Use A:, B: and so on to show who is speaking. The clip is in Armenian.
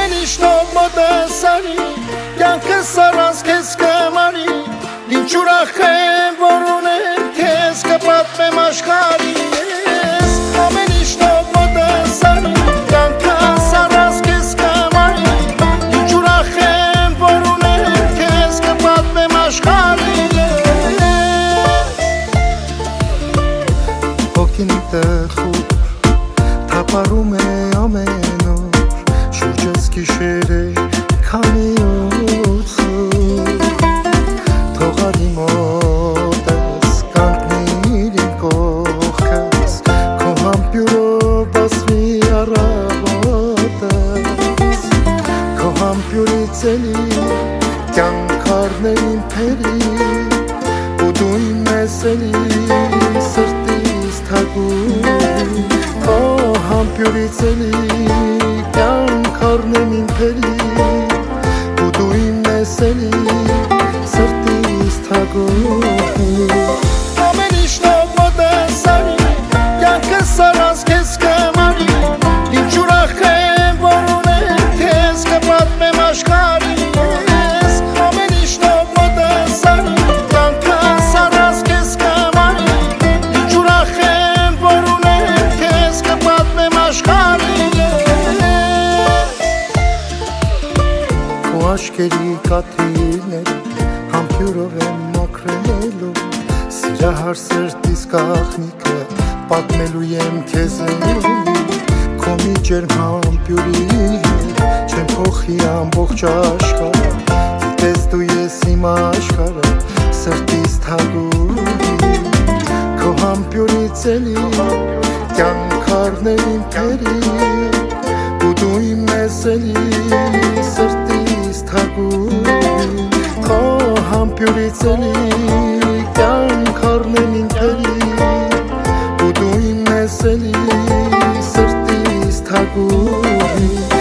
A: ամեն իշտով մոտես արի, կյանքս առանց քեզ կմարի, ինչ ուրախ եմ, որ ունեմ քեզ, կպատմեմ աշխարհի ես, ամեն իշտով մոտես արի, կյանքս առանց քեզ կմարի, ինչ ուրախ եմ, որ ունեմ քեզ, կպատմեմ աշխարհի ես,
B: հոգին տխուր թափառում է ամեն օր, շուրջս գիշեր է քանի ուցուր, թող արի մոտս կանգնիր իմ կողքս, քո համբյուրով բացվի առավոտս, քո համբյուրից էլի կյանք առնել իմ փերի, ու դու իմ ես էլի սրտիս թագուր, քո համբյուրից էլի կյանք առնեմ իմ փերի, ու դու իմ ես էլի սրտիս թագուր,
A: ամեն իշտով մոտես արի, կյանքս առանց քեզ կմարի, ինչ ուրախ եմ, որ ունեմ քեզ, կպատմեմ աշխարհի ես, ամեն իշտով մոտես արի, կյանքս առանց քեզ կմարի, ինչ ուրախ եմ, որ ունեմ քեզ, կպատմեմ աշխարհի ես,
B: քո աշկերի կաթիլները համբյուրով եմ մաքրելու, սիրահար սրտիս կաղնիկը պատմելու եմ քեզ էլի, քո մի ջերմ համբյուրի հետ չեմ փոխի ամբողջ աշխարհը, գիտես դու ես իմ աշխարհը, սրտիս թագուհի, քո համբյուրից էլի կյանք առնել իմ փերի, ու դու իմ ես էլի սրտիս թագուհի, քո համբյուրից էլի կյանք առնել իմ փերի, ու դու իմ ես էլի սրտիս թագուհի